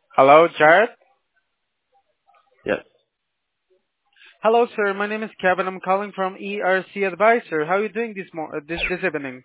Hello, Jared. Yes. Hello, sir. My name is Kevin. I'm calling from ERC Advisor. How are you doing this evening?